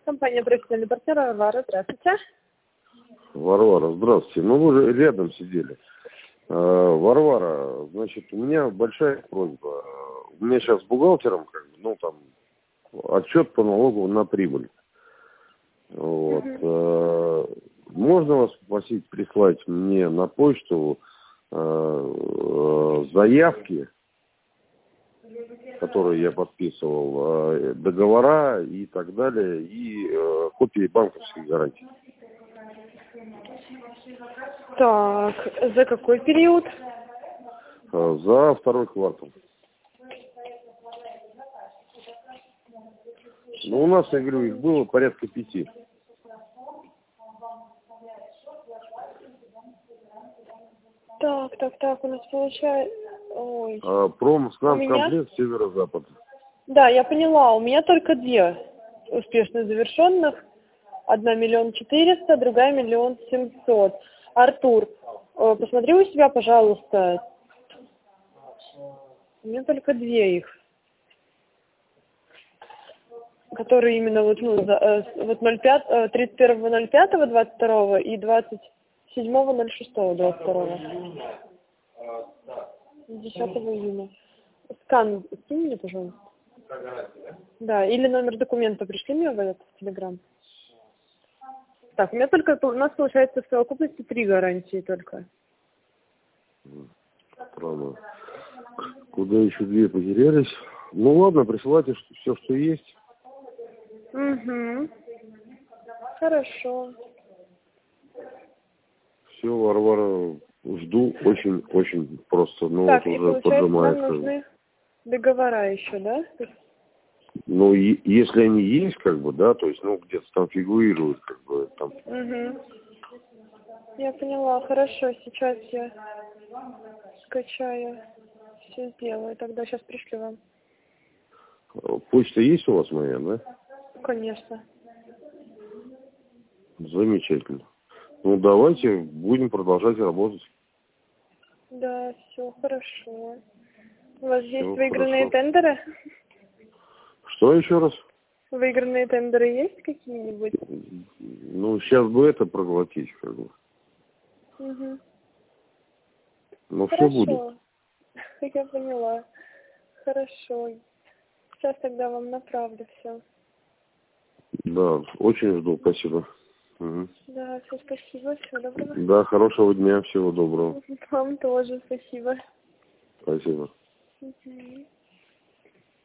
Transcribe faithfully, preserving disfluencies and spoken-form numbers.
Компания «Профессиональный партнер» Варвара. Здравствуйте. Варвара, здравствуйте. Ну, вы же рядом сидели. А, Варвара, значит, у меня большая просьба. У меня сейчас с бухгалтером, как бы, ну, там, отчет по налогу на прибыль. Вот. Угу. А, можно вас попросить прислать мне на почту а, заявки, которые я подписывал, договора и так далее, и э, копии банковских гарантий. Так, за какой период? Э, За второй квартал. Ну, у нас, я говорю, их было порядка пяти. Так, так, так, у нас получается... Ой. А, Промснабкомплект меня... Северо-Запад. Да, я поняла, у меня только две успешно завершенных. Одна миллион четыреста, другая миллион семьсот. Артур, посмотри у себя, пожалуйста. У меня только две их. Которые именно вот, ну, вот ноль пять, тридцать первого ноль пятого двадцать второго и двадцать седьмого ноль шестого двадцать второго. десятого июня. Скан скинь мне, пожалуйста. Да, или номер документа пришли мне в этот Телеграм. Так, у меня только, у нас получается в совокупности три гарантии только. Правда. Куда еще две потерялись? Ну ладно, присылайте все, что есть. Угу. Хорошо. Все, Варвара, жду очень-очень просто. Ну Так, вот и уже получается, нам поджимается. нужны договора еще, да? Ну, и, если они есть, как бы, да, то есть, ну, где-то там фигурируют, как бы, там. Угу. Я поняла, хорошо, сейчас я скачаю, все сделаю, тогда сейчас пришлю вам. Почта есть у вас моя, да? Конечно. Замечательно. Ну, давайте будем продолжать работать. Да, все хорошо. У вас Все есть выигранные хорошо. тендеры? Что еще раз? Выигранные тендеры есть какие-нибудь? Ну, сейчас бы это проглотить, как бы. Угу. Но все будет. Хорошо. Я поняла. Хорошо. Сейчас тогда вам направлю все. Да, очень жду, спасибо. Угу. Да, все, спасибо, всего доброго. Да, хорошего дня, всего доброго. Вам тоже спасибо. Спасибо. Угу.